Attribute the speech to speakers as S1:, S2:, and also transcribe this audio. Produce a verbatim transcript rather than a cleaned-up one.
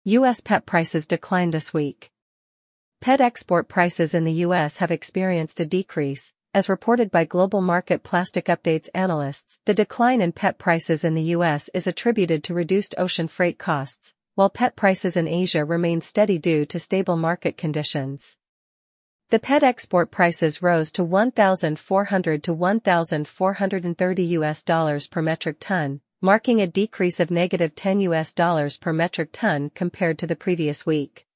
S1: U S pet prices declined this week. Pet export prices in the U S have experienced a decrease, as reported by Global Market Plastic Updates analysts. The decline in pet prices in the U S is attributed to reduced ocean freight costs, while pet prices in Asia remain steady due to stable market conditions. The pet export prices rose to one thousand four hundred to one thousand four hundred thirty U S dollars per metric ton, marking a decrease of negative ten U S dollars per metric ton compared to the previous week.